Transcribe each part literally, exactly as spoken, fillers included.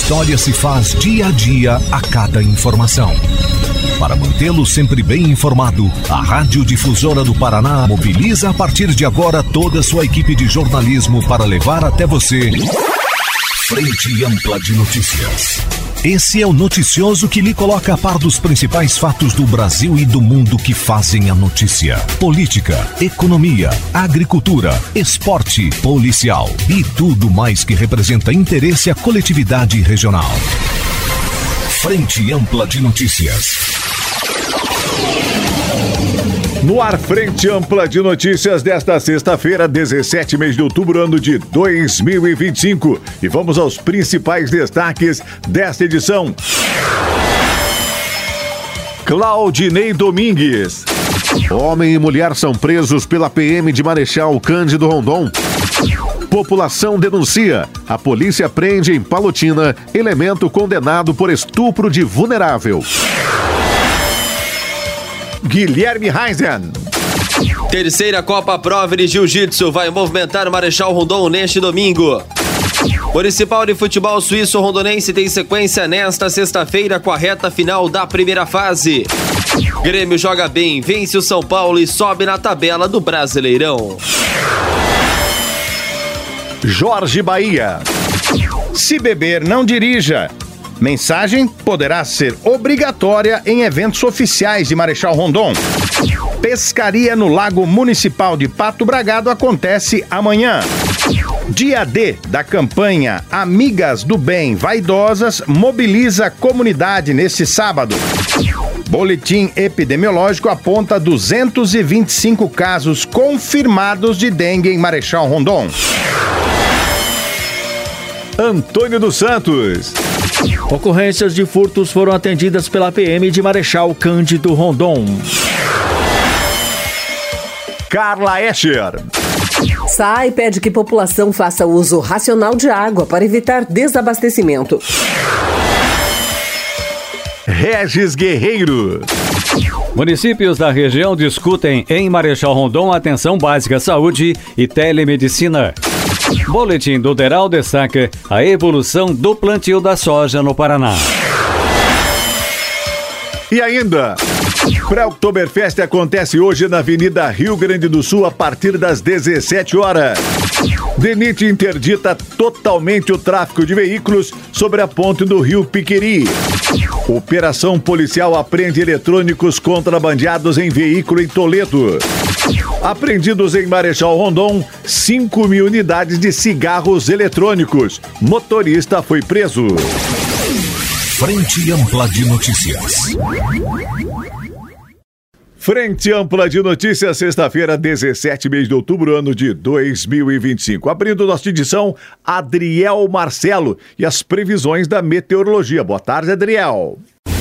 história se faz dia a dia a cada informação. Para mantê-lo sempre bem informado, a Rádio Difusora do Paraná mobiliza a partir de agora toda a sua equipe de jornalismo para levar até você Frente Ampla de Notícias. Esse é o noticioso que lhe coloca a par dos principais fatos do Brasil e do mundo que fazem a notícia. Política, economia, agricultura, esporte, policial e tudo mais que representa interesse à coletividade regional. Frente Ampla de Notícias. No ar, Frente Ampla de Notícias desta sexta-feira, dezessete mês de outubro, ano de dois mil e vinte e cinco. E vamos aos principais destaques desta edição. Claudinei Domingues. Homem e mulher são presos pela P M de Marechal Cândido Rondon. População denuncia. A polícia prende em Palotina elemento condenado por estupro de vulnerável. Guilherme Reisen. Terceira Copa Prova de Jiu-Jitsu vai movimentar o Marechal Rondon neste domingo. Municipal de Futebol Suíço Rondonense tem sequência nesta sexta-feira com a reta final da primeira fase. Grêmio joga bem, vence o São Paulo e sobe na tabela do Brasileirão. Jorge Bahia. Se beber, não dirija. Mensagem poderá ser obrigatória em eventos oficiais de Marechal Rondon. Pescaria no Lago Municipal de Pato Bragado acontece amanhã. Dia D da campanha Amigas do Bem Vaidosas mobiliza a comunidade neste sábado. Boletim epidemiológico aponta duzentos e vinte e cinco casos confirmados de dengue em Marechal Rondon. Antônio dos Santos. Ocorrências de furtos foram atendidas pela P M de Marechal Cândido Rondon. Carla Escher. S A I pede que a população faça uso racional de água para evitar desabastecimento. Regis Guerreiro. Municípios da região discutem em Marechal Rondon atenção básica à saúde e telemedicina. Boletim do Deral destaca a evolução do plantio da soja no Paraná. E ainda, Pré-Oktoberfest acontece hoje na Avenida Rio Grande do Sul a partir das dezessete horas. DENIT interdita totalmente o tráfego de veículos sobre a ponte do Rio Piqueri. Operação policial apreende eletrônicos contrabandeados em veículo em Toledo. Apreendidos em Marechal Rondon, cinco mil unidades de cigarros eletrônicos. Motorista foi preso. Frente Ampla de Notícias. Frente Ampla de Notícias, sexta-feira, dezessete mês de outubro, ano de dois mil e vinte e cinco. Abrindo nossa edição, Adriel Marcelo e as previsões da meteorologia. Boa tarde, Adriel.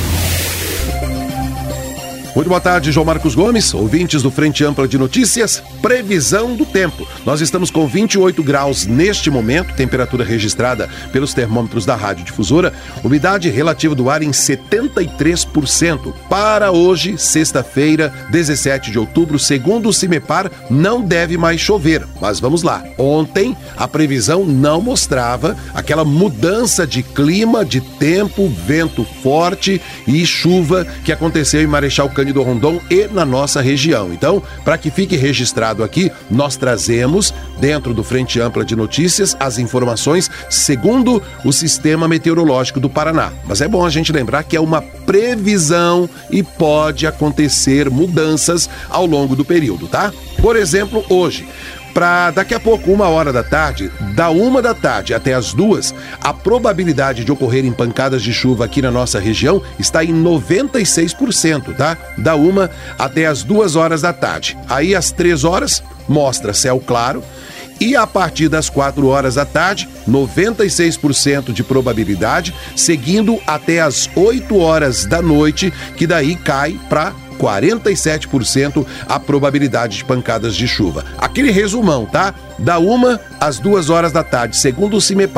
Muito boa tarde, João Marcos Gomes, ouvintes do Frente Ampla de Notícias. Previsão do tempo. Nós estamos com vinte e oito graus neste momento, temperatura registrada pelos termômetros da Rádio Difusora, umidade relativa do ar em setenta e três por cento. Para hoje, sexta-feira, dezessete de outubro, segundo o CIMEPAR, não deve mais chover. Mas vamos lá. Ontem, a previsão não mostrava aquela mudança de clima, de tempo, vento forte e chuva que aconteceu em Marechal Cândido do Rondon e na nossa região. Então, para que fique registrado aqui, nós trazemos, dentro do Frente Ampla de Notícias, as informações segundo o Sistema Meteorológico do Paraná. Mas é bom a gente lembrar que é uma previsão e pode acontecer mudanças ao longo do período, tá? Por exemplo, hoje, para daqui a pouco, uma hora da tarde, da uma da tarde até as duas, a probabilidade de ocorrerem pancadas de chuva aqui na nossa região está em noventa e seis por cento, tá? Da uma até as duas horas da tarde. Aí, às três horas, mostra céu claro. E a partir das quatro horas da tarde, noventa e seis por cento de probabilidade, seguindo até as oito horas da noite, que daí cai para quarenta e sete por cento a probabilidade de pancadas de chuva. Aquele resumão, tá? Da uma às duas horas da tarde, segundo o CIMEPAR,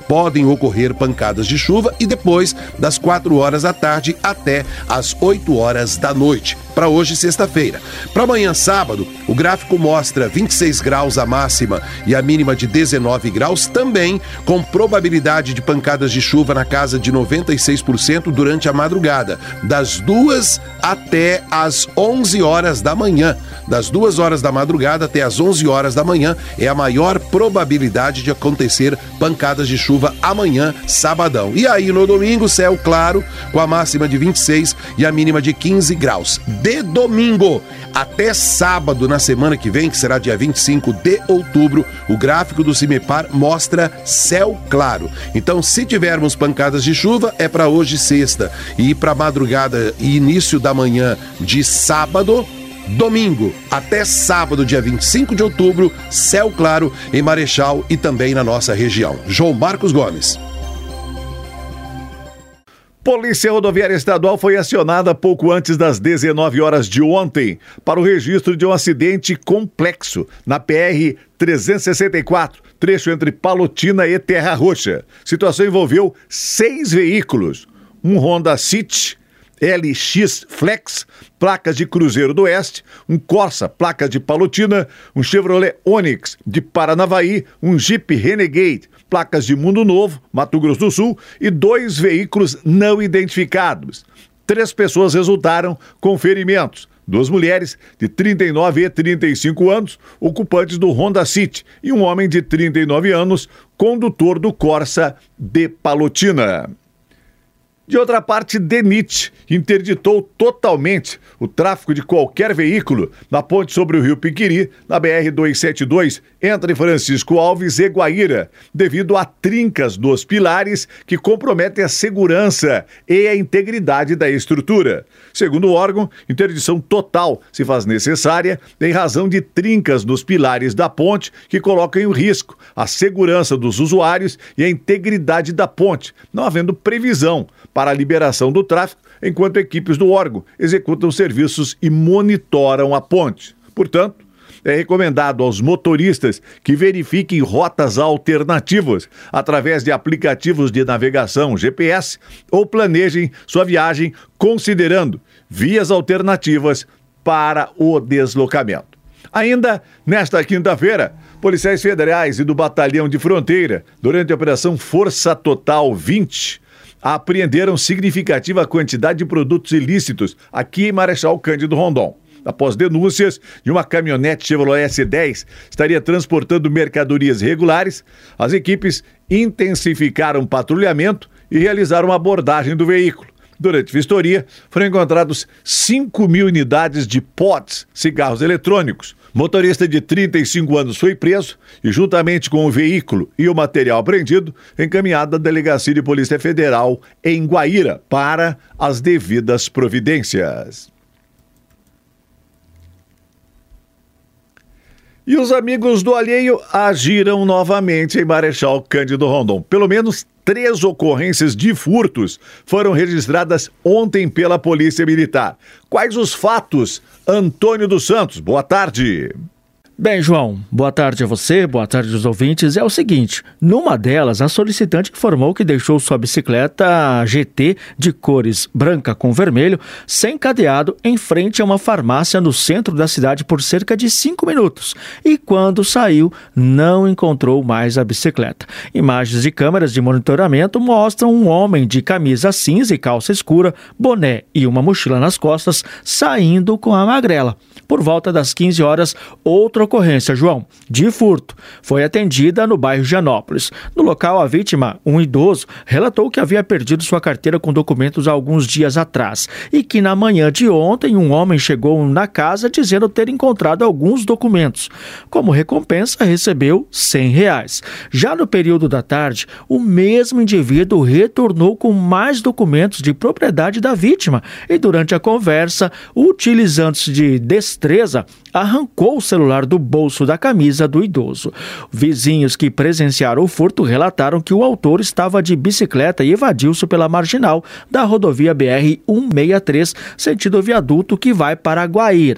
podem ocorrer pancadas de chuva e depois das quatro horas da tarde até as oito horas da noite. Para hoje, sexta-feira. Para amanhã, sábado, o gráfico mostra vinte e seis graus a máxima e a mínima de dezenove graus, também com probabilidade de pancadas de chuva na casa de noventa e seis por cento durante a madrugada, das duas até as onze horas da manhã. Das duas horas da madrugada até as onze horas da manhã é a maior probabilidade de acontecer pancadas de chuva amanhã, sabadão. E aí, no domingo, céu claro, com a máxima de vinte e seis e a mínima de quinze graus. De domingo até sábado, na semana que vem, que será dia vinte e cinco de outubro, o gráfico do CIMEPAR mostra céu claro. Então, se tivermos pancadas de chuva, é para hoje, sexta, e para madrugada e início da manhã de sábado. Domingo até sábado, dia vinte e cinco de outubro, céu claro em Marechal e também na nossa região. João Marcos Gomes. Polícia Rodoviária Estadual foi acionada pouco antes das dezenove horas de ontem para o registro de um acidente complexo na P R trezentos e sessenta e quatro, trecho entre Palotina e Terra Roxa. A situação envolveu seis veículos, um Honda City L X Flex, placas de Cruzeiro do Oeste, um Corsa, placa de Palotina, um Chevrolet Onix de Paranavaí, um Jeep Renegade, placas de Mundo Novo, Mato Grosso do Sul, e dois veículos não identificados. Três pessoas resultaram com ferimentos. Duas mulheres de trinta e nove e trinta e cinco anos, ocupantes do Honda City, e um homem de trinta e nove anos, condutor do Corsa de Palotina. De outra parte, DENIT interditou totalmente o tráfego de qualquer veículo na ponte sobre o Rio Piquiri, na B R duzentos e setenta e dois, entre Francisco Alves e Guaíra, devido a trincas dos pilares que comprometem a segurança e a integridade da estrutura. Segundo o órgão, interdição total se faz necessária em razão de trincas nos pilares da ponte que colocam em risco a segurança dos usuários e a integridade da ponte, não havendo previsão para a liberação do tráfego, enquanto equipes do órgão executam serviços e monitoram a ponte. Portanto, é recomendado aos motoristas que verifiquem rotas alternativas através de aplicativos de navegação G P S ou planejem sua viagem considerando vias alternativas para o deslocamento. Ainda nesta quinta-feira, policiais federais e do Batalhão de Fronteira, durante a Operação Força Total vinte, apreenderam significativa quantidade de produtos ilícitos aqui em Marechal Cândido Rondon. Após denúncias de uma caminhonete Chevrolet S dez estaria transportando mercadorias irregulares, as equipes intensificaram o patrulhamento e realizaram uma abordagem do veículo. Durante vistoria, foram encontrados cinco mil unidades de pods, cigarros eletrônicos. Motorista de trinta e cinco anos foi preso e, juntamente com o veículo e o material apreendido, encaminhado à Delegacia de Polícia Federal em Guaíra para as devidas providências. E os amigos do alheio agiram novamente em Marechal Cândido Rondon. Pelo menos três ocorrências de furtos foram registradas ontem pela Polícia Militar. Quais os fatos? Antônio dos Santos, boa tarde. Bem, João, boa tarde a você, boa tarde aos ouvintes. É o seguinte, numa delas, a solicitante informou que deixou sua bicicleta G T de cores branca com vermelho, sem cadeado, em frente a uma farmácia no centro da cidade por cerca de cinco minutos. E quando saiu, não encontrou mais a bicicleta. Imagens de câmeras de monitoramento mostram um homem de camisa cinza e calça escura, boné e uma mochila nas costas, saindo com a magrela. Por volta das quinze horas, outra ocorrência, João, de furto, foi atendida no bairro Gianópolis. No local, a vítima, um idoso, relatou que havia perdido sua carteira com documentos há alguns dias atrás e que na manhã de ontem um homem chegou na casa dizendo ter encontrado alguns documentos. Como recompensa, recebeu cem reais. Já no período da tarde, o mesmo indivíduo retornou com mais documentos de propriedade da vítima e durante a conversa, utilizando-se de destreza, arrancou o celular do bolso da camisa do idoso. Vizinhos que presenciaram o furto relataram que o autor estava de bicicleta e evadiu-se pela marginal da rodovia B R cento e sessenta e três, sentido viaduto que vai para Guaíra.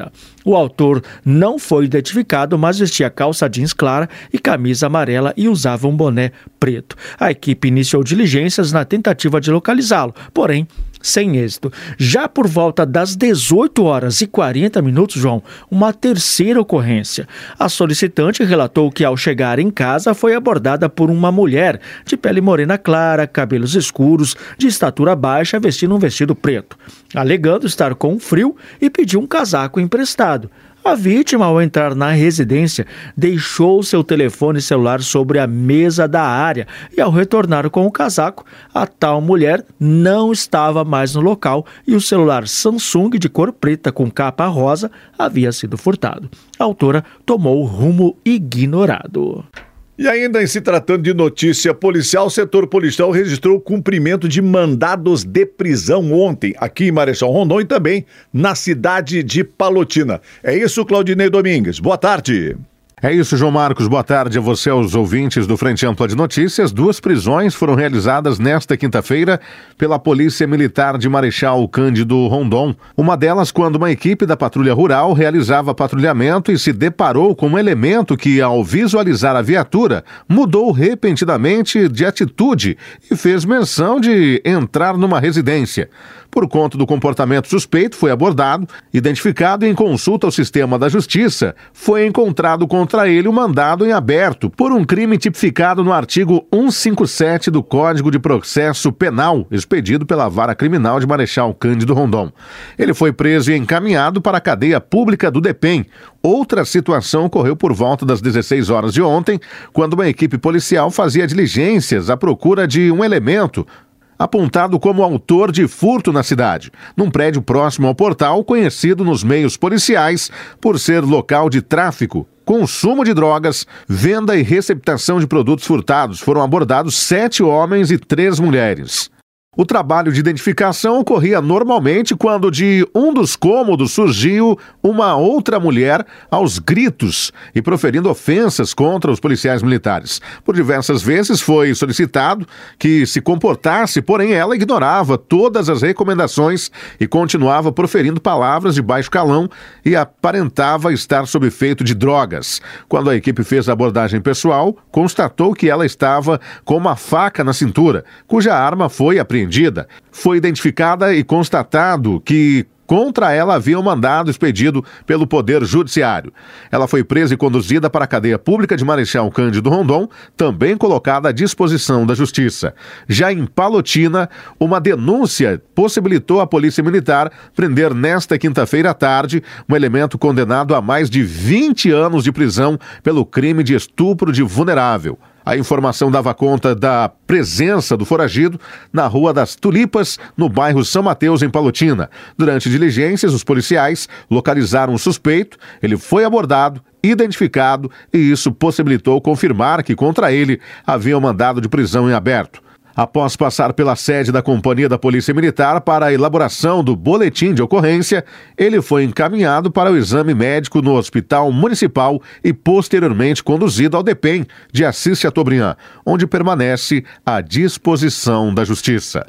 O autor não foi identificado, mas vestia calça jeans clara e camisa amarela e usava um boné preto. A equipe iniciou diligências na tentativa de localizá-lo, porém sem êxito. Já por volta das dezoito horas e quarenta minutos, João, uma terceira ocorrência. A solicitante relatou que ao chegar em casa foi abordada por uma mulher de pele morena clara, cabelos escuros, de estatura baixa, vestindo um vestido preto, alegando estar com frio e pediu um casaco emprestado. A vítima, ao entrar na residência, deixou seu telefone celular sobre a mesa da área e, ao retornar com o casaco, a tal mulher não estava mais no local e o celular Samsung de cor preta com capa rosa havia sido furtado. A autora tomou o rumo ignorado. E ainda em se tratando de notícia policial, o setor policial registrou o cumprimento de mandados de prisão ontem, aqui em Marechal Rondon e também na cidade de Palotina. É isso, Claudinei Domingues. Boa tarde. É isso, João Marcos. Boa tarde a você, aos ouvintes do Frente Ampla de Notícias. Duas prisões foram realizadas nesta quinta-feira pela Polícia Militar de Marechal Cândido Rondon. Uma delas quando uma equipe da Patrulha Rural realizava patrulhamento e se deparou com um elemento que, ao visualizar a viatura, mudou repentinamente de atitude e fez menção de entrar numa residência. Por conta do comportamento suspeito, foi abordado, identificado e em consulta ao sistema da Justiça, foi encontrado contra ele um mandado em aberto por um crime tipificado no artigo cento e cinquenta e sete do Código de Processo Penal, expedido pela Vara Criminal de Marechal Cândido Rondon. Ele foi preso e encaminhado para a cadeia pública do DEPEN. Outra situação ocorreu por volta das dezesseis horas de ontem, quando uma equipe policial fazia diligências à procura de um elemento apontado como autor de furto na cidade, num prédio próximo ao portal, conhecido nos meios policiais por ser local de tráfico, consumo de drogas, venda e receptação de produtos furtados. Foram abordados sete homens e três mulheres. O trabalho de identificação ocorria normalmente quando de um dos cômodos surgiu uma outra mulher aos gritos e proferindo ofensas contra os policiais militares. Por diversas vezes foi solicitado que se comportasse, porém ela ignorava todas as recomendações e continuava proferindo palavras de baixo calão e aparentava estar sob efeito de drogas. Quando a equipe fez a abordagem pessoal, constatou que ela estava com uma faca na cintura, cuja arma foi apreendida. Foi identificada e constatado que contra ela havia um mandado expedido pelo Poder Judiciário. Ela foi presa e conduzida para a cadeia pública de Marechal Cândido Rondon, também colocada à disposição da Justiça. Já em Palotina, uma denúncia possibilitou a Polícia Militar prender nesta quinta-feira à tarde um elemento condenado a mais de vinte anos de prisão pelo crime de estupro de vulnerável. A informação dava conta da presença do foragido na Rua das Tulipas, no bairro São Mateus, em Palotina. Durante diligências, os policiais localizaram o suspeito, ele foi abordado, identificado e isso possibilitou confirmar que contra ele havia um mandado de prisão em aberto. Após passar pela sede da Companhia da Polícia Militar para a elaboração do boletim de ocorrência, ele foi encaminhado para o exame médico no Hospital Municipal e posteriormente conduzido ao DEPEN de Assis Chateaubriand, onde permanece à disposição da Justiça.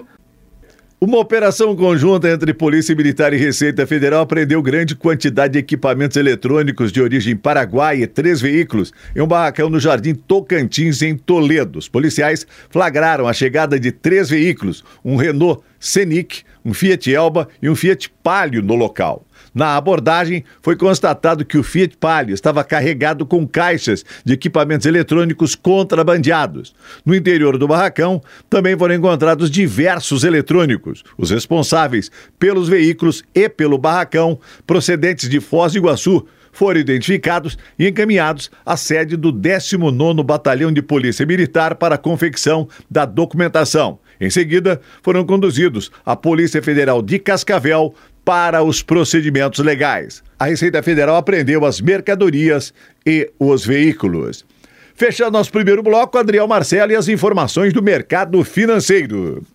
Uma operação conjunta entre Polícia Militar e Receita Federal apreendeu grande quantidade de equipamentos eletrônicos de origem paraguaia e três veículos em um barracão no Jardim Tocantins, em Toledo. Os policiais flagraram a chegada de três veículos, um Renault Scenic, um Fiat Elba e um Fiat Palio no local. Na abordagem, foi constatado que o Fiat Palio estava carregado com caixas de equipamentos eletrônicos contrabandeados. No interior do barracão, também foram encontrados diversos eletrônicos. Os responsáveis pelos veículos e pelo barracão, procedentes de Foz do Iguaçu, foram identificados e encaminhados à sede do décimo nono Batalhão de Polícia Militar para a confecção da documentação. Em seguida, foram conduzidos à Polícia Federal de Cascavel para os procedimentos legais. A Receita Federal apreendeu as mercadorias e os veículos. Fechando nosso primeiro bloco, Adriel Marcelo e as informações do mercado financeiro.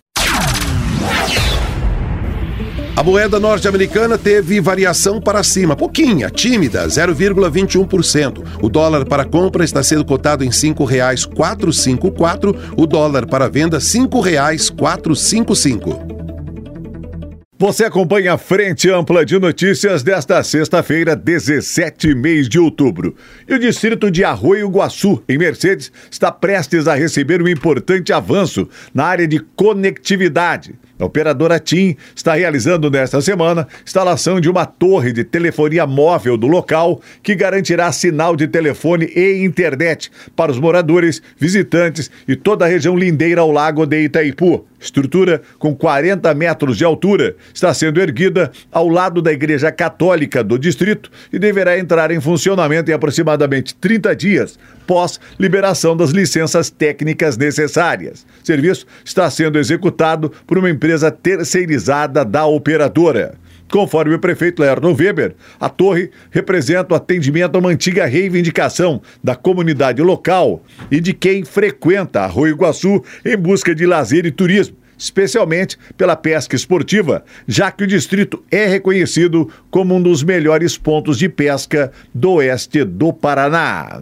A moeda norte-americana teve variação para cima, pouquinha, tímida, zero vírgula vinte e um por cento. O dólar para compra está sendo cotado em cinco reais quatrocentos e cinquenta e quatro, o dólar para venda cinco reais quatrocentos e cinquenta e cinco. Você acompanha a Frente Ampla de Notícias desta sexta-feira, dezessete mês de outubro. E o distrito de Arroio Guaçu, em Mercedes, está prestes a receber um importante avanço na área de conectividade. A operadora TIM está realizando nesta semana instalação de uma torre de telefonia móvel do local que garantirá sinal de telefone e internet para os moradores, visitantes e toda a região lindeira ao lago de Itaipu. Estrutura com quarenta metros de altura está sendo erguida ao lado da Igreja Católica do distrito e deverá entrar em funcionamento em aproximadamente trinta dias pós liberação das licenças técnicas necessárias. O serviço está sendo executado por uma empresa terceirizada da operadora. Conforme o prefeito Lerton Weber, a torre representa o atendimento a uma antiga reivindicação da comunidade local e de quem frequenta Arroio Guaçu em busca de lazer e turismo, especialmente pela pesca esportiva, já que o distrito é reconhecido como um dos melhores pontos de pesca do oeste do Paraná.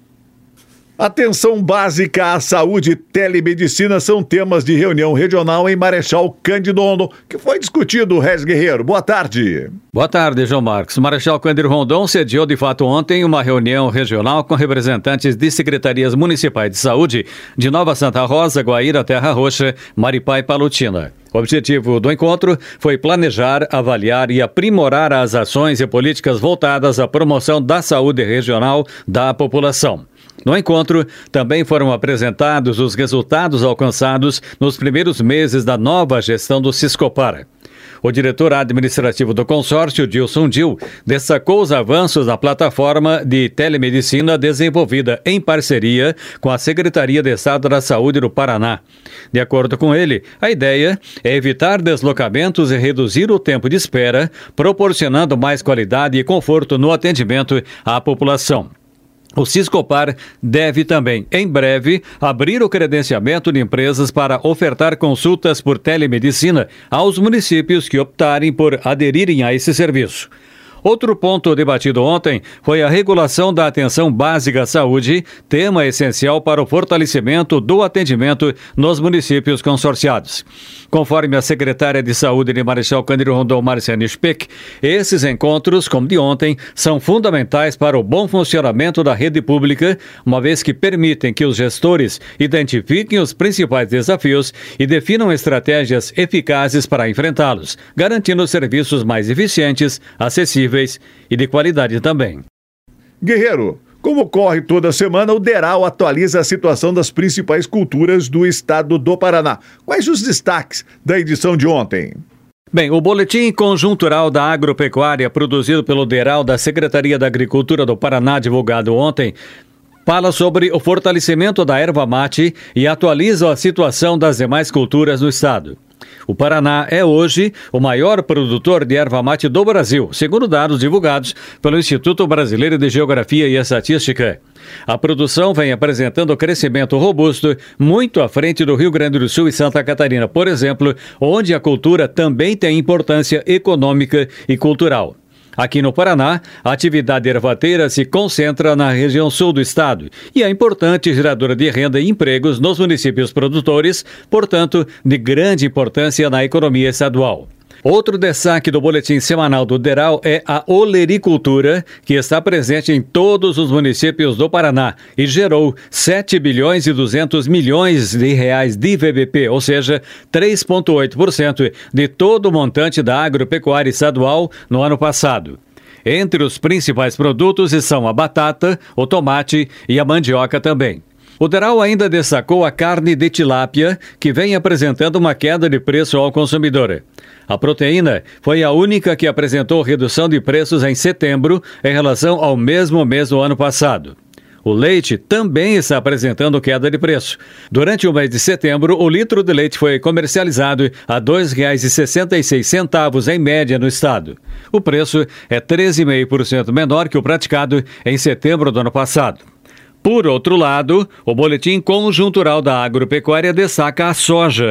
Atenção básica à saúde e telemedicina são temas de reunião regional em Marechal Cândido Rondon, que foi discutido, Regis Guerreiro. Boa tarde. Boa tarde, João Marcos. Marechal Cândido Rondon sediou de fato ontem uma reunião regional com representantes de secretarias municipais de saúde de Nova Santa Rosa, Guaíra, Terra Roxa, Maripá e Palotina. O objetivo do encontro foi planejar, avaliar e aprimorar as ações e políticas voltadas à promoção da saúde regional da população. No encontro, também foram apresentados os resultados alcançados nos primeiros meses da nova gestão do Siscopar. O diretor administrativo do consórcio, Dilson Dil, destacou os avanços na plataforma de telemedicina desenvolvida em parceria com a Secretaria de Estado da Saúde do Paraná. De acordo com ele, a ideia é evitar deslocamentos e reduzir o tempo de espera, proporcionando mais qualidade e conforto no atendimento à população. O Siscopar deve também, em breve, abrir o credenciamento de empresas para ofertar consultas por telemedicina aos municípios que optarem por aderirem a esse serviço. Outro ponto debatido ontem foi a regulação da atenção básica à saúde, tema essencial para o fortalecimento do atendimento nos municípios consorciados. Conforme a secretária de Saúde de Marechal Cândido Rondon, Marciane Speck, esses encontros, como de ontem, são fundamentais para o bom funcionamento da rede pública, uma vez que permitem que os gestores identifiquem os principais desafios e definam estratégias eficazes para enfrentá-los, garantindo serviços mais eficientes, acessíveis e de qualidade também. Guerreiro, como ocorre toda semana, o DERAL atualiza a situação das principais culturas do estado do Paraná. Quais os destaques da edição de ontem? Bem, o Boletim Conjuntural da Agropecuária, produzido pelo DERAL da Secretaria da Agricultura do Paraná, divulgado ontem, fala sobre o fortalecimento da erva mate e atualiza a situação das demais culturas no estado. O Paraná é hoje o maior produtor de erva mate do Brasil, segundo dados divulgados pelo Instituto Brasileiro de Geografia e Estatística. A produção vem apresentando crescimento robusto, muito à frente do Rio Grande do Sul e Santa Catarina, por exemplo, onde a cultura também tem importância econômica e cultural. Aqui no Paraná, a atividade ervateira se concentra na região sul do estado e é importante geradora de renda e empregos nos municípios produtores, portanto, de grande importância na economia estadual. Outro destaque do boletim semanal do DERAL é a olericultura, que está presente em todos os municípios do Paraná e gerou sete bilhões e duzentos milhões de reais de I V B P, ou seja, três vírgula oito por cento de todo o montante da agropecuária estadual no ano passado. Entre os principais produtos estão a batata, o tomate e a mandioca também. O DERAL ainda destacou a carne de tilápia, que vem apresentando uma queda de preço ao consumidor. A proteína foi a única que apresentou redução de preços em setembro em relação ao mesmo mês do ano passado. O leite também está apresentando queda de preço. Durante o mês de setembro, o litro de leite foi comercializado a dois reais e sessenta e seis centavos em média no estado. O preço é treze vírgula cinco por cento menor que o praticado em setembro do ano passado. Por outro lado, o Boletim Conjuntural da Agropecuária destaca a soja.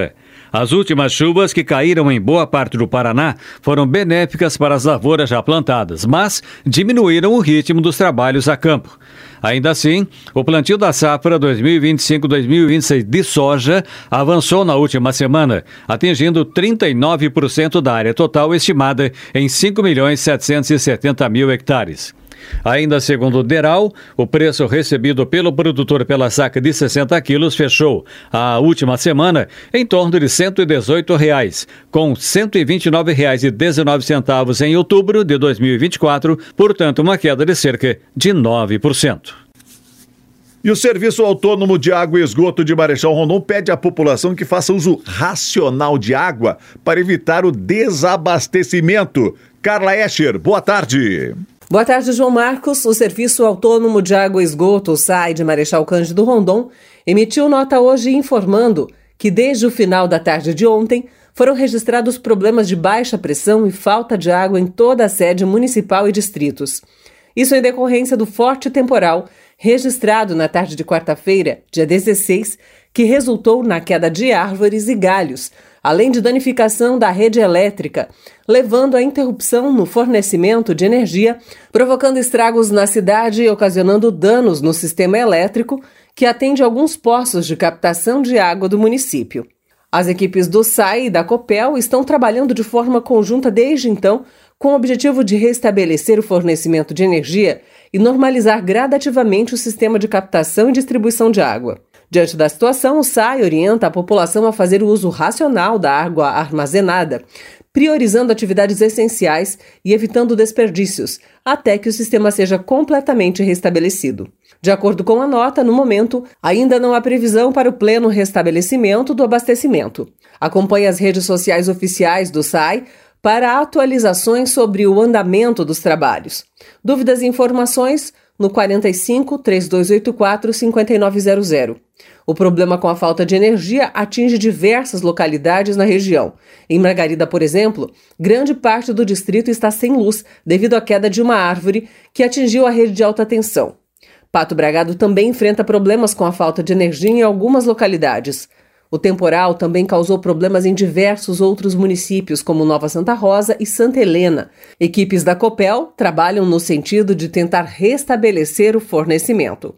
As últimas chuvas que caíram em boa parte do Paraná foram benéficas para as lavouras já plantadas, mas diminuíram o ritmo dos trabalhos a campo. Ainda assim, o plantio da safra dois mil e vinte e cinco dois mil e vinte e seis de soja avançou na última semana, atingindo trinta e nove por cento da área total estimada em cinco milhões setecentos e setenta mil hectares. Ainda segundo o Deral, o preço recebido pelo produtor pela saca de sessenta quilos fechou a última semana em torno de cento e dezoito reais, com cento e vinte e nove reais e dezenove centavos em outubro de dois mil e vinte e quatro, portanto uma queda de cerca de nove por cento. E o Serviço Autônomo de Água e Esgoto de Marechal Rondon pede à população que faça uso racional de água para evitar o desabastecimento. Carla Escher, boa tarde. Boa tarde, João Marcos. O Serviço Autônomo de Água e Esgoto, o S A I, de Marechal Cândido Rondon, emitiu nota hoje informando que desde o final da tarde de ontem foram registrados problemas de baixa pressão e falta de água em toda a sede municipal e distritos. Isso em decorrência do forte temporal registrado na tarde de quarta-feira, dia dezesseis, que resultou na queda de árvores e galhos, além de danificação da rede elétrica, levando à interrupção no fornecimento de energia, provocando estragos na cidade e ocasionando danos no sistema elétrico, que atende alguns poços de captação de água do município. As equipes do S A I e da Copel estão trabalhando de forma conjunta desde então, com o objetivo de restabelecer o fornecimento de energia e normalizar gradativamente o sistema de captação e distribuição de água. Diante da situação, o S A I orienta a população a fazer o uso racional da água armazenada, priorizando atividades essenciais e evitando desperdícios, até que o sistema seja completamente restabelecido. De acordo com a nota, no momento, ainda não há previsão para o pleno restabelecimento do abastecimento. Acompanhe as redes sociais oficiais do S A I para atualizações sobre o andamento dos trabalhos. Dúvidas e informações no quarenta e cinco, três dois oito quatro, cinco nove zero zero. O problema com a falta de energia atinge diversas localidades na região. Em Margarida, por exemplo, grande parte do distrito está sem luz devido à queda de uma árvore que atingiu a rede de alta tensão. Pato Bragado também enfrenta problemas com a falta de energia em algumas localidades. O temporal também causou problemas em diversos outros municípios, como Nova Santa Rosa e Santa Helena. Equipes da Copel trabalham no sentido de tentar restabelecer o fornecimento.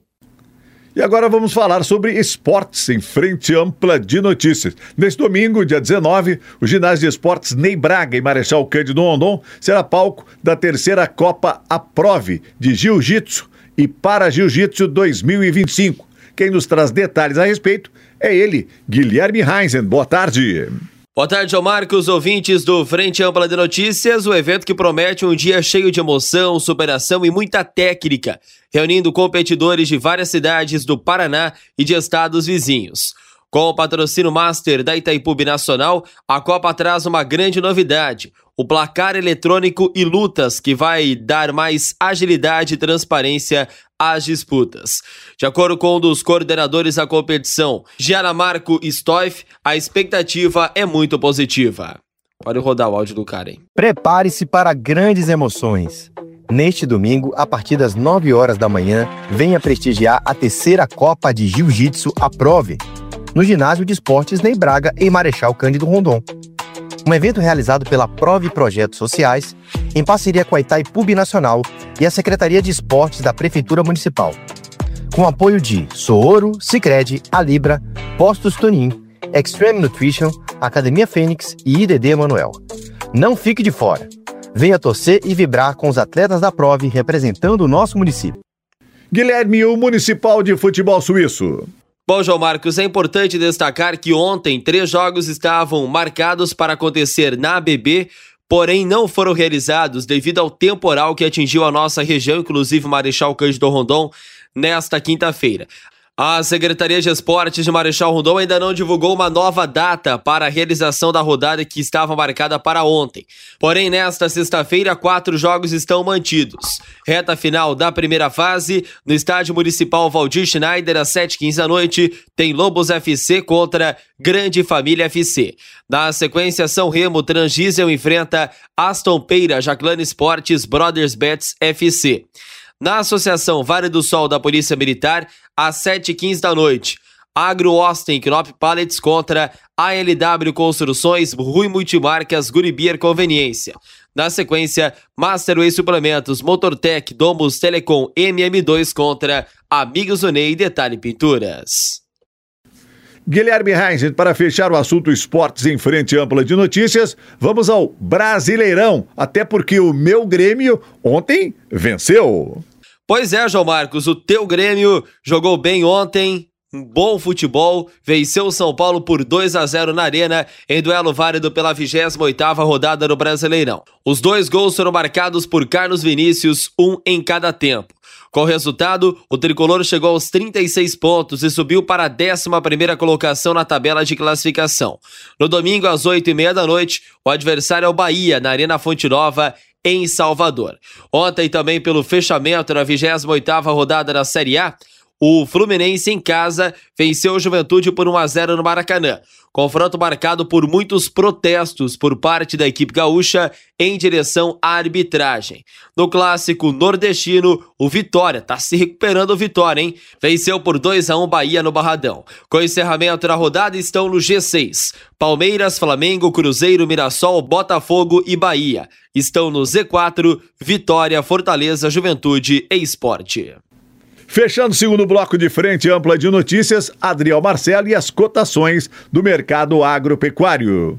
E agora vamos falar sobre esportes em Frente Ampla de Notícias. Neste domingo, dia dezenove, o ginásio de esportes Ney Braga, em Marechal Cândido Rondon, será palco da terceira Copa Aprove de Jiu-Jitsu e Para Jiu-Jitsu dois mil e vinte e cinco. Quem nos traz detalhes a respeito é ele, Guilherme Heinzen. Boa tarde. Boa tarde, João Marcos, ouvintes do Frente Ampla de Notícias, o evento que promete um dia cheio de emoção, superação e muita técnica, reunindo competidores de várias cidades do Paraná e de estados vizinhos. Com o patrocínio master da Itaipu Binacional, a Copa traz uma grande novidade, o placar eletrônico e lutas, que vai dar mais agilidade e transparência às disputas. De acordo com um dos coordenadores da competição, Gianamarco Stoif, a expectativa é muito positiva. Pode rodar o áudio do cara, hein? Prepare-se para grandes emoções. Neste domingo, a partir das nove horas da manhã, venha prestigiar a terceira Copa de Jiu-Jitsu Aprove, no ginásio de esportes Ney Braga, em Marechal Cândido Rondon. Um evento realizado pela Prove Projetos Sociais, em parceria com a Itaipu Binacional e a Secretaria de Esportes da Prefeitura Municipal. Com apoio de Sooro, Sicredi, Alibra, Postos Tonin, Extreme Nutrition, Academia Fênix e I D D Manuel. Não fique de fora. Venha torcer e vibrar com os atletas da Prove representando o nosso município. Guilherme, o Municipal de Futebol Suíço. Bom, João Marcos, é importante destacar que ontem três jogos estavam marcados para acontecer na A B B, porém não foram realizados devido ao temporal que atingiu a nossa região, inclusive Marechal Cândido Rondon, nesta quinta-feira. A Secretaria de Esportes de Marechal Rondon ainda não divulgou uma nova data para a realização da rodada que estava marcada para ontem. Porém, nesta sexta-feira, quatro jogos estão mantidos. Reta final da primeira fase, no Estádio Municipal Valdir Schneider, às sete e quinze da noite, tem Lobos F C contra Grande Família F C. Na sequência, São Remo Transdiesel enfrenta Aston Peira Jaclane Esportes Brothers Bets F C. Na Associação Vale do Sol da Polícia Militar, às sete e quinze da noite, Agro Austin Knop Pallets contra A L W Construções, Rui Multimarcas, Guribier Conveniência. Na sequência, Masterway Suplementos, Motortec, Domus Telecom, M M dois contra Amigos Unei e Detalhe Pinturas. Guilherme Reis, para fechar o assunto esportes em frente ampla de notícias, vamos ao Brasileirão, até porque o meu Grêmio ontem venceu. Pois é, João Marcos, o teu Grêmio jogou bem ontem, um bom futebol, venceu o São Paulo por dois a zero na Arena, em duelo válido pela vigésima oitava rodada do Brasileirão. Os dois gols foram marcados por Carlos Vinícius, um em cada tempo. Com o resultado, o tricolor chegou aos trinta e seis pontos e subiu para a décima primeira colocação na tabela de classificação. No domingo, às oito e meia da noite, o adversário é o Bahia, na Arena Fonte Nova, em Salvador. Ontem, também pelo fechamento da vigésima oitava rodada da Série A, o Fluminense em casa venceu o Juventude por um a zero no Maracanã. Confronto marcado por muitos protestos por parte da equipe gaúcha em direção à arbitragem. No clássico nordestino, o Vitória, tá se recuperando o Vitória, hein? Venceu por dois a um Bahia no Barradão. Com o encerramento da rodada estão no G seis. Palmeiras, Flamengo, Cruzeiro, Mirassol, Botafogo e Bahia. Estão no Z quatro, Vitória, Fortaleza, Juventude e Sport. Fechando o segundo bloco de frente ampla de notícias, Adriel Marcelo e as cotações do mercado agropecuário.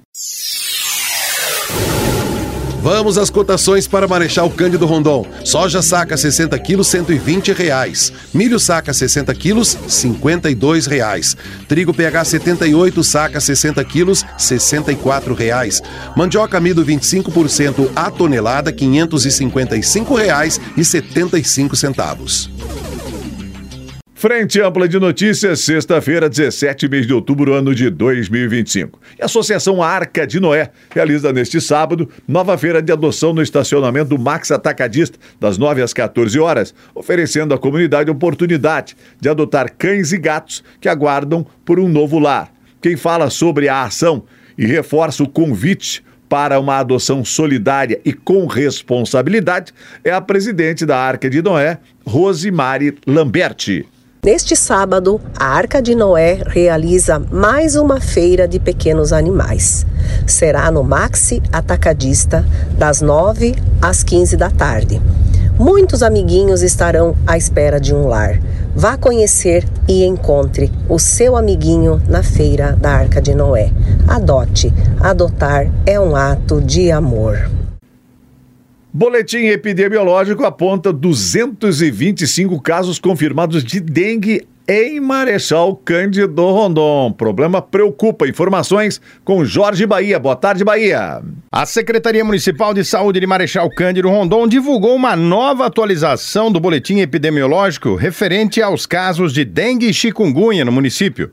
Vamos às cotações para Marechal Cândido Rondon. Soja saca sessenta quilos, cento e vinte reais. Milho saca sessenta quilos, cinquenta e dois reais. Trigo P H setenta e oito, saca sessenta quilos, sessenta e quatro reais. Mandioca amido vinte e cinco por cento a tonelada, quinhentos e cinquenta e cinco reais e setenta e cinco centavos. Frente ampla de notícias, sexta-feira, dezessete mês de outubro, ano de dois mil e vinte e cinco. E a Associação Arca de Noé realiza neste sábado nova feira de adoção no estacionamento do Max Atacadista, das nove às quatorze horas, oferecendo à comunidade a oportunidade de adotar cães e gatos que aguardam por um novo lar. Quem fala sobre a ação e reforça o convite para uma adoção solidária e com responsabilidade é a presidente da Arca de Noé, Rosimari Lamberti. Neste sábado, a Arca de Noé realiza mais uma feira de pequenos animais. Será no Maxi Atacadista, das nove às quinze da tarde. Muitos amiguinhos estarão à espera de um lar. Vá conhecer e encontre o seu amiguinho na feira da Arca de Noé. Adote. Adotar é um ato de amor. Boletim epidemiológico aponta duzentos e vinte e cinco casos confirmados de dengue em Marechal Cândido Rondon. Problema preocupa. Informações com Jorge Bahia. Boa tarde, Bahia. A Secretaria Municipal de Saúde de Marechal Cândido Rondon divulgou uma nova atualização do boletim epidemiológico referente aos casos de dengue e chikungunya no município.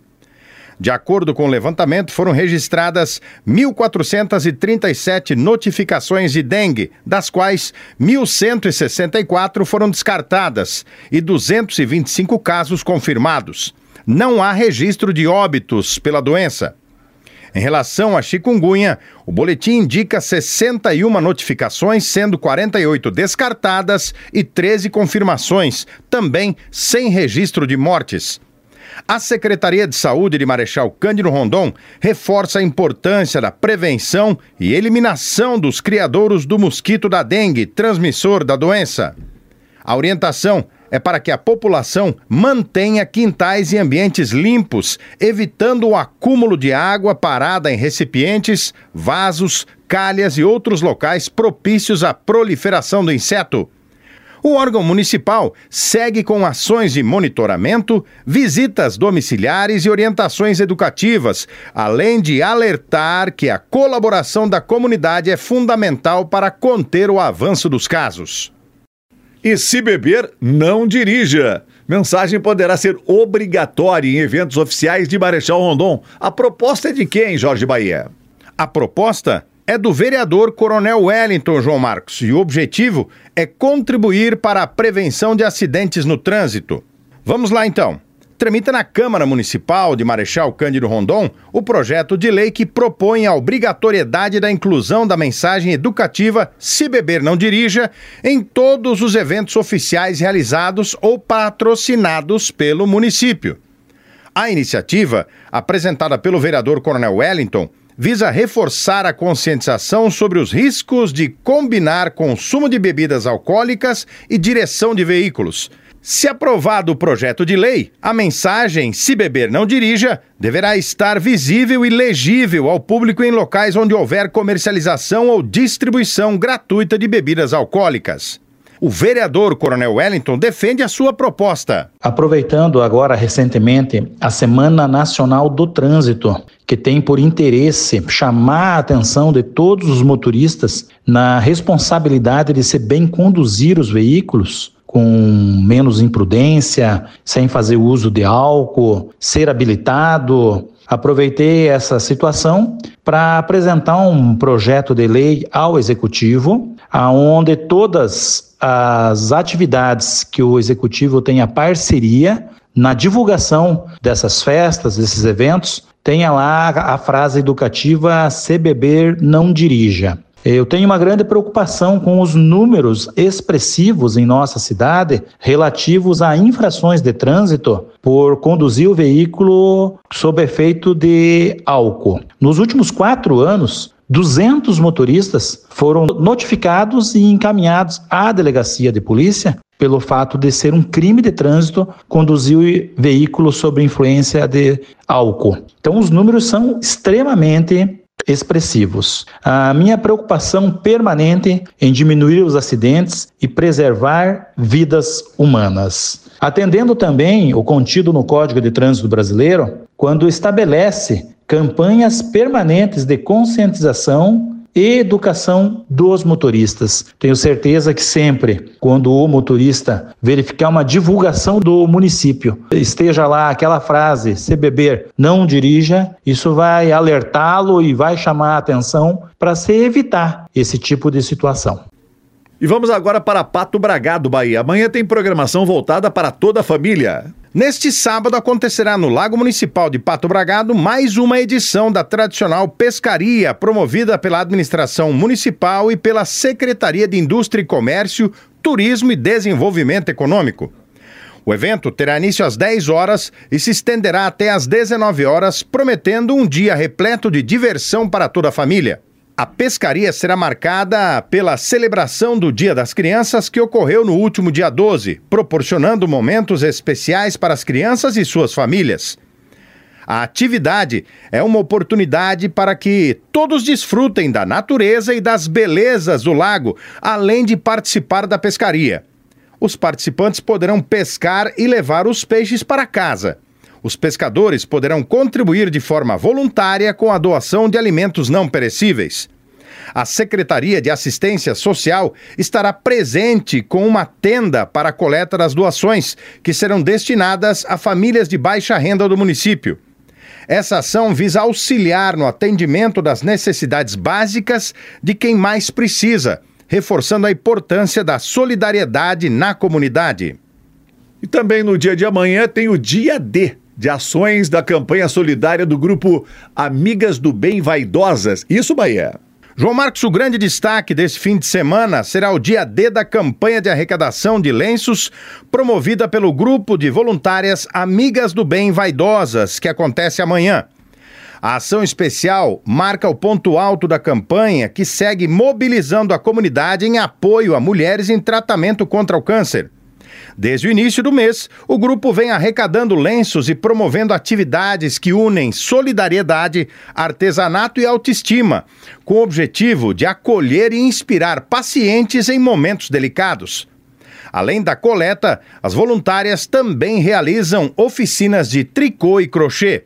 De acordo com o levantamento, foram registradas mil quatrocentas e trinta e sete notificações de dengue, das quais mil cento e sessenta e quatro foram descartadas e duzentos e vinte e cinco casos confirmados. Não há registro de óbitos pela doença. Em relação à chikungunya, o boletim indica sessenta e uma notificações, sendo quarenta e oito descartadas e treze confirmações, também sem registro de mortes. A Secretaria de Saúde de Marechal Cândido Rondon reforça a importância da prevenção e eliminação dos criadouros do mosquito da dengue, transmissor da doença. A orientação é para que a população mantenha quintais e ambientes limpos, evitando o acúmulo de água parada em recipientes, vasos, calhas e outros locais propícios à proliferação do inseto. O órgão municipal segue com ações de monitoramento, visitas domiciliares e orientações educativas, além de alertar que a colaboração da comunidade é fundamental para conter o avanço dos casos. E se beber, não dirija. Mensagem poderá ser obrigatória em eventos oficiais de Marechal Rondon. A proposta é de quem, Jorge Bahia? A proposta é do vereador Coronel Wellington João Marcos e o objetivo é contribuir para a prevenção de acidentes no trânsito. Vamos lá então. Tramita na Câmara Municipal de Marechal Cândido Rondon o projeto de lei que propõe a obrigatoriedade da inclusão da mensagem educativa "Se beber, não dirija" em todos os eventos oficiais realizados ou patrocinados pelo município. A iniciativa, apresentada pelo vereador Coronel Wellington, visa reforçar a conscientização sobre os riscos de combinar consumo de bebidas alcoólicas e direção de veículos. Se aprovado o projeto de lei, a mensagem "Se beber, não dirija" deverá estar visível e legível ao público em locais onde houver comercialização ou distribuição gratuita de bebidas alcoólicas. O vereador Coronel Wellington defende a sua proposta. Aproveitando agora recentemente a Semana Nacional do Trânsito, que tem por interesse chamar a atenção de todos os motoristas na responsabilidade de se bem conduzir os veículos, com menos imprudência, sem fazer uso de álcool, ser habilitado. Aproveitei essa situação para apresentar um projeto de lei ao Executivo, onde todas as atividades que o Executivo tenha parceria na divulgação dessas festas, desses eventos, tenha lá a frase educativa "Se beber, não dirija". Eu tenho uma grande preocupação com os números expressivos em nossa cidade relativos a infrações de trânsito por conduzir o veículo sob efeito de álcool. Nos últimos quatro anos, duzentos motoristas foram notificados e encaminhados à delegacia de polícia pelo fato de ser um crime de trânsito conduzir o veículo sob influência de álcool. Então, os números são extremamente expressivos. A minha preocupação permanente em diminuir os acidentes e preservar vidas humanas. Atendendo também o contido no Código de Trânsito Brasileiro, quando estabelece campanhas permanentes de conscientização e educação dos motoristas. Tenho certeza que sempre, quando o motorista verificar uma divulgação do município, esteja lá aquela frase "Se beber, não dirija", isso vai alertá-lo e vai chamar a atenção para se evitar esse tipo de situação. E vamos agora para Pato Bragado, Bahia. Amanhã tem programação voltada para toda a família. Neste sábado acontecerá no Lago Municipal de Pato Bragado mais uma edição da tradicional pescaria, promovida pela administração municipal e pela Secretaria de Indústria e Comércio, Turismo e Desenvolvimento Econômico. O evento terá início às dez horas e se estenderá até às dezenove horas, prometendo um dia repleto de diversão para toda a família. A pescaria será marcada pela celebração do Dia das Crianças, que ocorreu no último dia doze, proporcionando momentos especiais para as crianças e suas famílias. A atividade é uma oportunidade para que todos desfrutem da natureza e das belezas do lago, além de participar da pescaria. Os participantes poderão pescar e levar os peixes para casa. Os pescadores poderão contribuir de forma voluntária com a doação de alimentos não perecíveis. A Secretaria de Assistência Social estará presente com uma tenda para a coleta das doações, que serão destinadas a famílias de baixa renda do município. Essa ação visa auxiliar no atendimento das necessidades básicas de quem mais precisa, reforçando a importância da solidariedade na comunidade. E também no dia de amanhã tem o Dia D, de ações da campanha solidária do grupo Amigas do Bem Vaidosas. Isso, Bahia. João Marcos, o grande destaque desse fim de semana será o dia D da campanha de arrecadação de lenços promovida pelo grupo de voluntárias Amigas do Bem Vaidosas, que acontece amanhã. A ação especial marca o ponto alto da campanha, que segue mobilizando a comunidade em apoio a mulheres em tratamento contra o câncer. Desde o início do mês, o grupo vem arrecadando lenços e promovendo atividades que unem solidariedade, artesanato e autoestima, com o objetivo de acolher e inspirar pacientes em momentos delicados. Além da coleta, as voluntárias também realizam oficinas de tricô e crochê,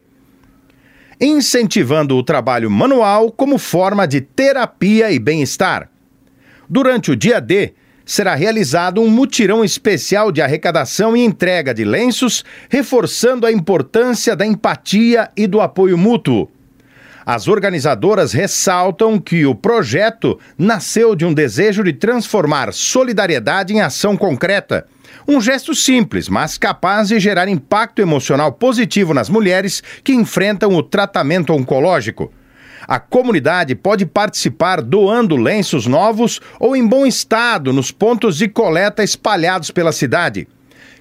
incentivando o trabalho manual como forma de terapia e bem-estar. Durante o dia D, será realizado um mutirão especial de arrecadação e entrega de lenços, reforçando a importância da empatia e do apoio mútuo. As organizadoras ressaltam que o projeto nasceu de um desejo de transformar solidariedade em ação concreta. Um gesto simples, mas capaz de gerar impacto emocional positivo nas mulheres que enfrentam o tratamento oncológico. A comunidade pode participar doando lenços novos ou em bom estado nos pontos de coleta espalhados pela cidade.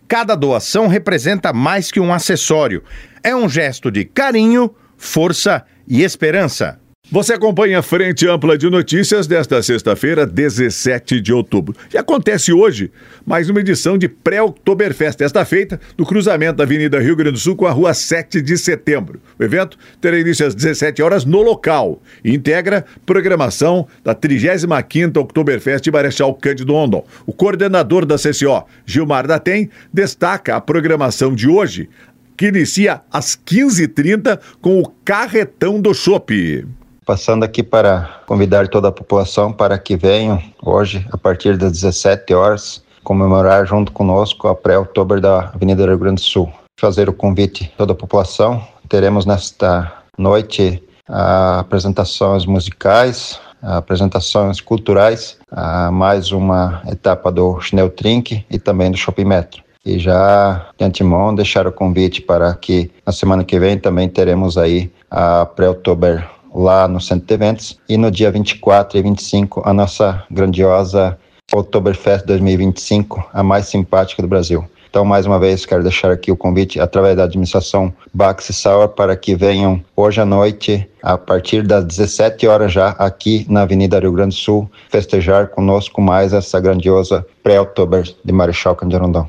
Cada doação representa mais que um acessório. É um gesto de carinho, força e esperança. Você acompanha a Frente Ampla de Notícias desta sexta-feira, dezessete de outubro. E acontece hoje mais uma edição de pré-Oktoberfest, esta feita no cruzamento da Avenida Rio Grande do Sul com a Rua sete de setembro. O evento terá início às dezessete horas no local e integra programação da trigésima quinta Oktoberfest de Marechal Cândido Rondon. O coordenador da C C O, Gilmar Datem, destaca a programação de hoje, que inicia às quinze e trinta com o Carretão do Chopp. Passando aqui para convidar toda a população para que venham hoje, a partir das dezessete horas, comemorar junto conosco a pré-Oktober da Avenida Rio Grande do Sul. Fazer o convite a toda a população. Teremos nesta noite a apresentações musicais, a apresentações culturais, a mais uma etapa do Schnell Trink e também do Shopping Metro. E já de antemão deixar o convite para que na semana que vem também teremos aí a pré-Oktober lá no Centro de Eventos, e no dia vinte e quatro e vinte e cinco a nossa grandiosa Oktoberfest dois mil e vinte e cinco, a mais simpática do Brasil. Então, mais uma vez, quero deixar aqui o convite através da administração Baxi Sauer para que venham hoje à noite, a partir das dezessete horas já, aqui na Avenida Rio Grande do Sul, festejar conosco mais essa grandiosa pré-Oktober de Marechal Cândido Rondon.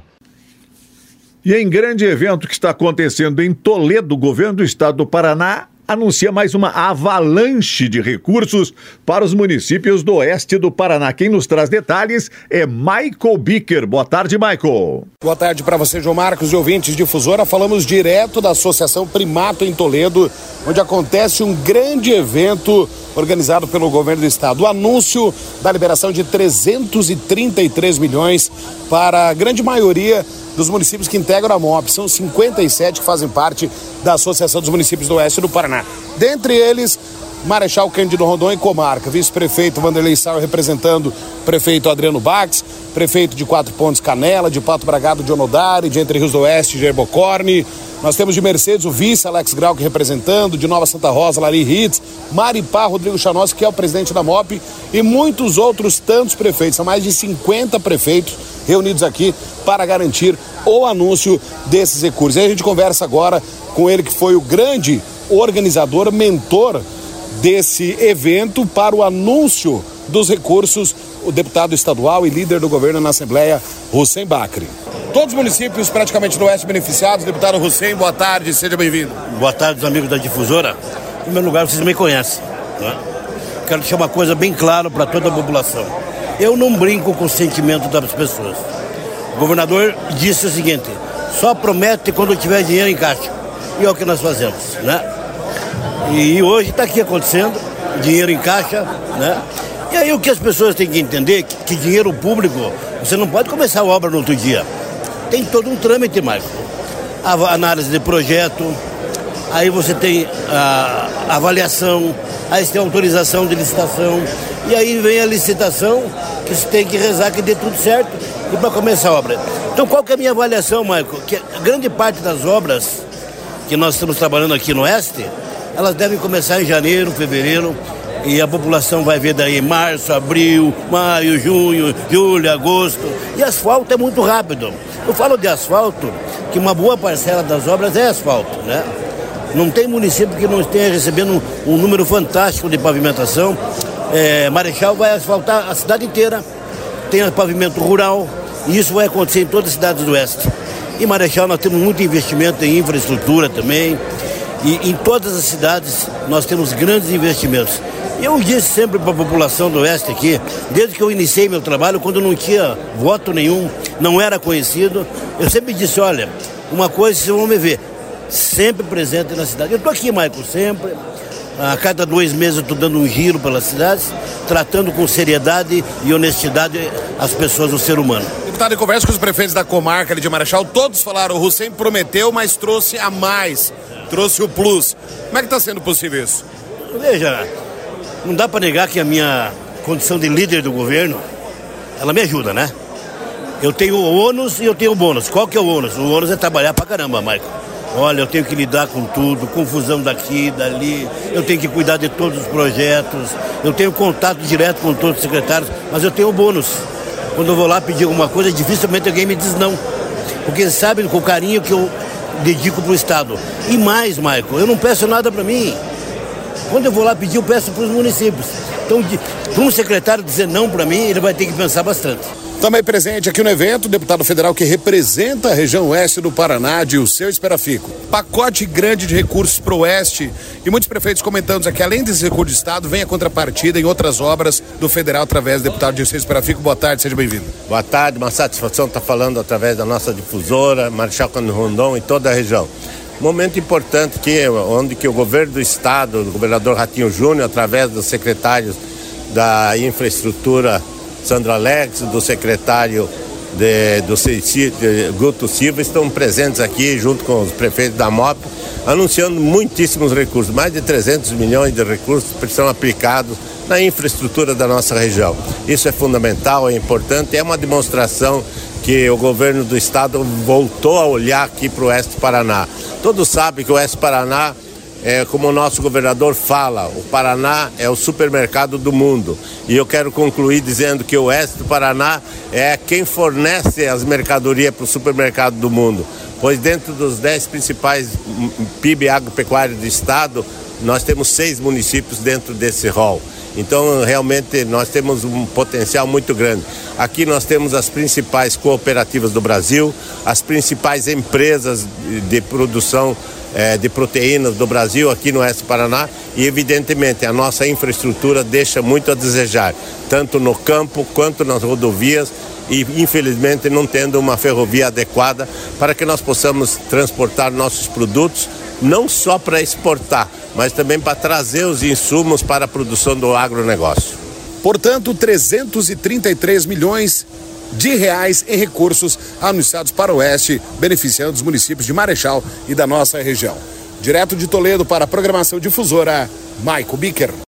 E em grande evento que está acontecendo em Toledo, o governo do estado do Paraná anuncia mais uma avalanche de recursos para os municípios do oeste do Paraná. Quem nos traz detalhes é Michael Bicker. Boa tarde, Michael. Boa tarde para você, João Marcos e ouvintes Difusora. Falamos direto da Associação Primato em Toledo, onde acontece um grande evento organizado pelo governo do estado. O anúncio da liberação de trezentos e trinta e três milhões para a grande maioria dos municípios que integram a M O P. São cinquenta e sete que fazem parte da Associação dos Municípios do Oeste do Paraná. Dentre eles, Marechal Cândido Rondon e Comarca. Vice-prefeito Vanderlei Sauer representando o prefeito Adriano Bax, prefeito de Quatro Pontos Canela, de Pato Bragado de Onodari, de Entre Rios do Oeste, Jair Bocorni. Nós temos de Mercedes o vice Alex Grau representando, de Nova Santa Rosa, Lari Ritz, Maripá, Rodrigo Chanossi, que é o presidente da M O P, e muitos outros tantos prefeitos. São mais de cinquenta prefeitos reunidos aqui para garantir o anúncio desses recursos. E a gente conversa agora com ele, que foi o grande organizador, mentor desse evento para o anúncio dos recursos, o deputado estadual e líder do governo na Assembleia, Hussein Bakri. Todos os municípios praticamente do Oeste beneficiados. Deputado Hussein, boa tarde, seja bem-vindo. Boa tarde, amigos da Difusora. Em primeiro lugar, vocês me conhecem, né? Quero deixar uma coisa bem clara para toda a população. Eu não brinco com o sentimento das pessoas. O governador disse o seguinte: só promete quando tiver dinheiro em caixa. E é o que nós fazemos, né? E hoje está aqui acontecendo, dinheiro em caixa, né? E aí o que as pessoas têm que entender, que, que dinheiro público, você não pode começar a obra no outro dia. Tem todo um trâmite, Marco. A análise de projeto, aí você tem a avaliação, aí você tem a autorização de licitação, e aí vem a licitação, que você tem que rezar que dê tudo certo e para começar a obra. Então qual que é a minha avaliação, Marco? Que a grande parte das obras que nós estamos trabalhando aqui no Oeste, elas devem começar em janeiro, fevereiro, e a população vai ver daí março, abril, maio, junho, julho, agosto. E asfalto é muito rápido. Eu falo de asfalto, que uma boa parcela das obras é asfalto, né? Não tem município que não esteja recebendo um, um número fantástico de pavimentação. É, Marechal vai asfaltar a cidade inteira, tem pavimento rural, e isso vai acontecer em todas as cidades do Oeste. Em Marechal nós temos muito investimento em infraestrutura também, e em todas as cidades nós temos grandes investimentos. Eu disse sempre para a população do Oeste aqui, desde que eu iniciei meu trabalho, quando não tinha voto nenhum, não era conhecido, eu sempre disse, olha, uma coisa vocês vão me ver, sempre presente na cidade. Eu estou aqui, Michael, sempre. A cada dois meses eu estou dando um giro pelas cidades, tratando com seriedade e honestidade as pessoas, o ser humano. Deputado, em conversa com os prefeitos da comarca ali de Marechal, todos falaram, o Hussein prometeu, mas trouxe a mais, trouxe o plus. Como é que está sendo possível isso? Veja, não dá para negar que a minha condição de líder do governo, ela me ajuda, né? Eu tenho o ônus e eu tenho o bônus. Qual que é o ônus? O ônus é trabalhar pra caramba, Michael. Olha, eu tenho que lidar com tudo, confusão daqui, dali, eu tenho que cuidar de todos os projetos, eu tenho contato direto com todos os secretários, mas eu tenho o bônus. Quando eu vou lá pedir alguma coisa, dificilmente alguém me diz não. porque sabem com o carinho que eu dedico para o Estado. E mais, Maico, eu não peço nada para mim. Quando eu vou lá pedir, eu peço para os municípios. Então, para um secretário dizer não para mim, ele vai ter que pensar bastante. Também presente aqui no evento, o deputado federal que representa a região oeste do Paraná, Dilceu Esperafico. Pacote grande de recursos para o oeste e muitos prefeitos comentando que além desse recurso de Estado, vem a contrapartida em outras obras do federal através do deputado Dilceu Esperafico. Boa tarde, seja bem-vindo. Boa tarde, uma satisfação estar falando através da nossa difusora, Marechal Cândido Rondon e toda a região. Momento importante que, onde que o governo do estado, o governador Ratinho Júnior, através dos secretários da infraestrutura, Sandro Alex, do secretário de, do C I C, de Guto Silva, estão presentes aqui junto com os prefeitos da M O P, anunciando muitíssimos recursos, mais de trezentos milhões de recursos que são aplicados na infraestrutura da nossa região. Isso é fundamental, é importante, é uma demonstração que o governo do estado voltou a olhar aqui para o oeste do Paraná. Todos sabem que o oeste do Paraná, é, como o nosso governador fala, o Paraná é o supermercado do mundo. E eu quero concluir dizendo que o oeste do Paraná é quem fornece as mercadorias para o supermercado do mundo. Pois dentro dos dez principais P I B agropecuário do estado, nós temos seis municípios dentro desse rol. Então, realmente, nós temos um potencial muito grande. Aqui nós temos as principais cooperativas do Brasil, as principais empresas de produção eh, de proteínas do Brasil, aqui no oeste do Paraná, e, evidentemente, a nossa infraestrutura deixa muito a desejar, tanto no campo quanto nas rodovias, e, infelizmente, não tendo uma ferrovia adequada para que nós possamos transportar nossos produtos, não só para exportar, mas também para trazer os insumos para a produção do agronegócio. Portanto, trezentos e trinta e três milhões de reais em recursos anunciados para o oeste, beneficiando os municípios de Marechal e da nossa região. Direto de Toledo para a programação difusora, Maico Bicker.